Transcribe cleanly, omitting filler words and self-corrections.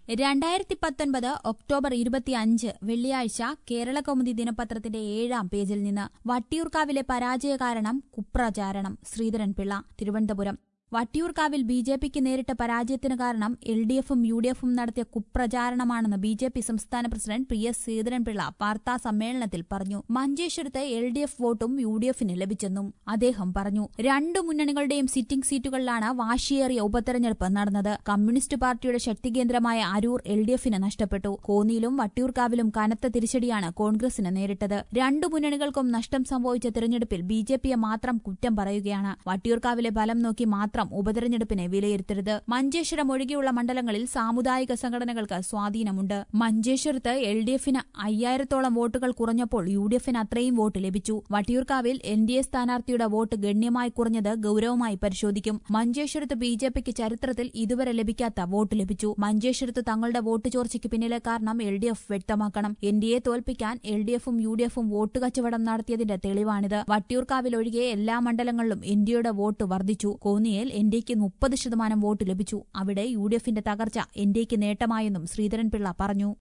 2019 October 25 വെള്ളിയാഴ്ച കേരളകൗമുദി ദിനപത്രത്തിന്റെ 7-ാം പേജിൽ നിന്ന് വട്ടിയൂർക്കാവിലെ പരാജയ കാരണം കുപ്രചാരണം. ശ്രീധരൻപിള്ള, തിരുവനന്തപുരം. വട്ടിയൂർക്കാവിൽ ബിജെപിക്ക് നേരിട്ട പരാജയത്തിന് കാരണം എൽഡിഎഫും യുഡിഎഫും നടത്തിയ കുപ്രചാരണമാണെന്ന് ബിജെപി സംസ്ഥാന പ്രസിഡന്റ് പി എസ് ശ്രീധരൻപിള്ള വാർത്താ സമ്മേളനത്തിൽ പറഞ്ഞു. മഞ്ചേശ്വരത്ത് എൽഡിഎഫ് വോട്ടും യുഡിഎഫിന് ലഭിച്ചെന്നും അദ്ദേഹം പറഞ്ഞു. രണ്ടു മുന്നണികളുടെയും സിറ്റിംഗ് സീറ്റുകളിലാണ് വാശിയേറിയ ഉപതെരഞ്ഞെടുപ്പ് നടന്നത്. കമ്മ്യൂണിസ്റ്റ് പാർട്ടിയുടെ ശക്തികേന്ദ്രമായ അരൂർ എൽഡിഎഫിന് നഷ്ടപ്പെട്ടു. കോന്നിയിലും വട്ടിയൂർക്കാവിലും കനത്ത തിരിച്ചടിയാണ് കോൺഗ്രസിന് നേരിട്ടത്. രണ്ടു മുന്നണികൾക്കും നഷ്ടം സംഭവിച്ച തിരഞ്ഞെടുപ്പിൽ ബിജെപിയെ മാത്രം കുറ്റം പറയുകയാണ്. വട്ടിയൂർക്കാവിലെ ഫലം നോക്കി മാത്രം ഉപതെരഞ്ഞെടുപ്പിനെ വിലയിരുത്തരുത്. മഞ്ചേശ്വരം ഒഴികെയുള്ള മണ്ഡലങ്ങളിൽ സാമുദായിക സംഘടനകൾക്ക് സ്വാധീനമുണ്ട്. മഞ്ചേശ്വരത്ത് എൽഡിഎഫിന് 5000-ഓളം വോട്ടുകൾ കുറഞ്ഞപ്പോൾ യുഡിഎഫിന് അത്രയും വോട്ട് ലഭിച്ചു. വട്ടിയൂർക്കാവിൽ എൻഡിഎ സ്ഥാനാർത്ഥിയുടെ വോട്ട് ഗണ്യമായി കുറഞ്ഞത് ഗൌരവമായി പരിശോധിക്കും. മഞ്ചേശ്വരത്ത് ബിജെപിക്ക് ചരിത്രത്തിൽ ഇതുവരെ ലഭിക്കാത്ത വോട്ട് ലഭിച്ചു. മഞ്ചേശ്വരത്ത് തങ്ങളുടെ വോട്ട് ചോർച്ചയ്ക്ക് പിന്നിലെ കാരണം എൽഡിഎഫ് വ്യക്തമാക്കണം. എൻഡിഎ തോൽപ്പിക്കാൻ എൽഡിഎഫും യുഡിഎഫും വോട്ട് കച്ചവടം നടത്തിയതിന്റെ തെളിവാണിത്. വട്ടിയൂർക്കാവിൽ ഒഴികെ എല്ലാ മണ്ഡലങ്ങളിലും എൻഡിഎയുടെ വോട്ട് വർദ്ധിച്ചു. കോന്നിയിൽ എൻഡിഎക്ക് 30% വോട്ട് ലഭിച്ചു. അവിടെ യുഡിഎഫിന്റെ തകർച്ച എൻഡിഎക്ക് നേട്ടമായെന്നും ശ്രീധരൻപിള്ള പറഞ്ഞു.